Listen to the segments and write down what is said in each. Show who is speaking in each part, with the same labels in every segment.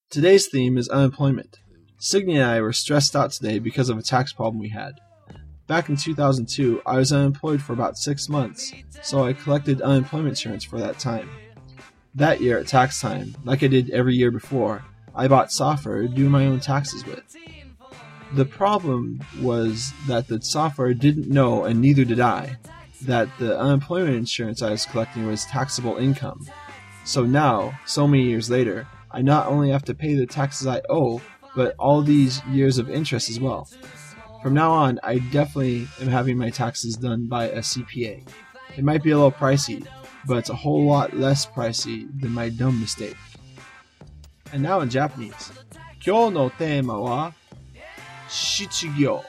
Speaker 1: Today's theme is unemployment. Signy and I were stressed out today because of a tax problem we had. Back in 2002, I was unemployed for about 6 months, so I collected unemployment insurance for that time. That year at tax time, like I did every year before, I bought software to do my own taxes with. The problem was that the software didn't know, and neither did I, that the unemployment insurance I was collecting was taxable income. So now, so many years later, I not only have to pay the taxes I owe, but all these years of interest as well. From now on, I definitely am having my taxes done by a CPA. It might be a little pricey, but it's a whole lot less pricey than my dumb mistake. And now in Japanese. 今日のテーマは失業。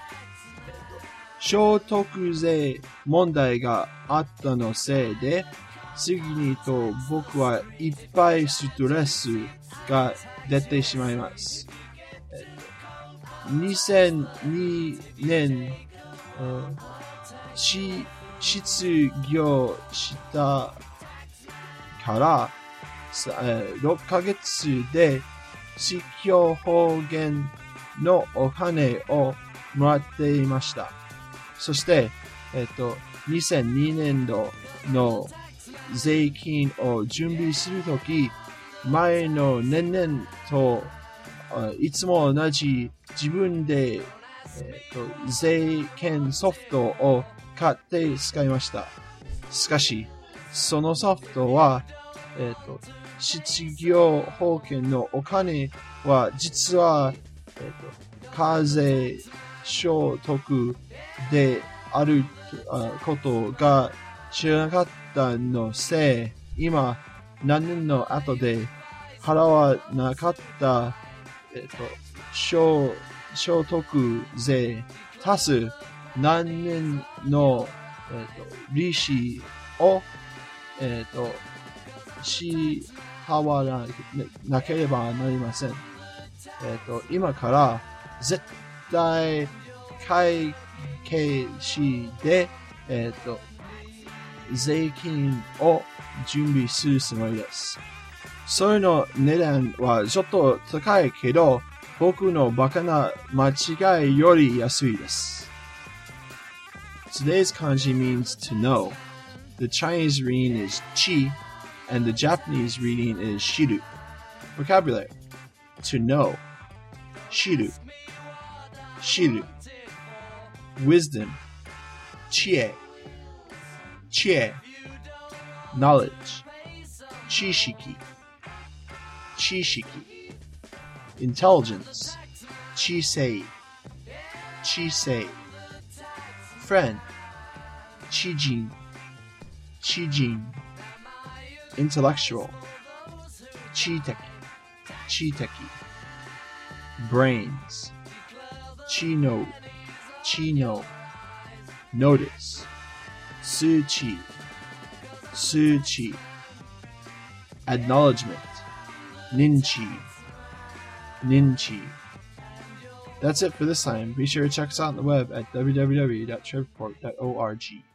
Speaker 1: 所得税問題があったのせいで、次にと僕はいっぱいストレスが出てしまいます。2002年、失業したから6ヶ月で失業保険のお金をもらっていました。そして、2002年度の税金を準備するとき、前の年々といつも同じ自分で、税金ソフトを買って使いました。しかし、そのソフトは、失業保険のお金は実は、課税所得であることが知らなかったのせい、今何年の後で払わなかった、所得税足す何年の、利子を、支払わなければなりません。今から絶対会計士で、税金を準備するつもりです。それの値段はちょっと高いけど、僕のバカな間違いより安いです。Today's kanji means to know. The Chinese reading is chi, and the Japanese reading is shiru. Vocabulary: to know, shiru, shiru. Wisdom, chie, chie. Knowledge, chishiki, chishiki. Intelligence, chisei, chisei. Friend, chijin, chijin. Intellectual, chiteki, chiteki. Brains, chino, chino. Notice, suchi, suchi. Acknowledgement, ninchi, ninchi. That's it for this time. Be sure to check us out on the web at www.tripleport.org.